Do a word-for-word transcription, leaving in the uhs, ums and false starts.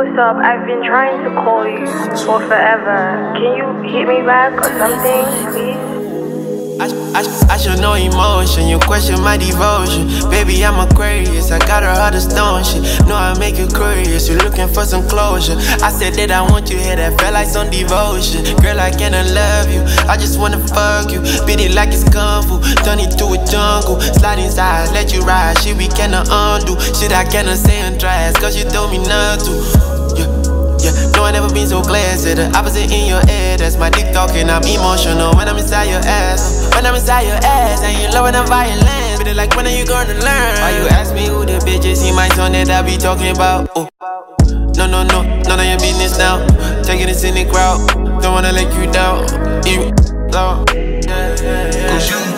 what's up? I've been trying to call you for forever. Can you hit me back or something, please? I, I, I show no emotion, you question my devotion. Baby, I'm Aquarius, I got her heart of stone shit. No, I make you curious, you looking for some closure. I said that I want you here, that felt like some devotion. Girl, I cannot love you, I just wanna fuck you. Beat it like it's kung fu, turn it to a jungle. Slide inside, let you ride, shit we cannot undo. Shit I cannot say and try, cause you told me not to. Yeah. Yeah, no, I never been so glad. Say the opposite in your head. That's my dick talking, I'm emotional when I'm inside your ass. When I'm inside your ass, and you loving the violence. But like, when are you gonna learn? Why you ask me who the bitch is? He my son that I be talking about. Oh. No, no, no, none of your business now. Taking a cynic route, don't wanna let you down. You, oh. Yeah, yeah, yeah.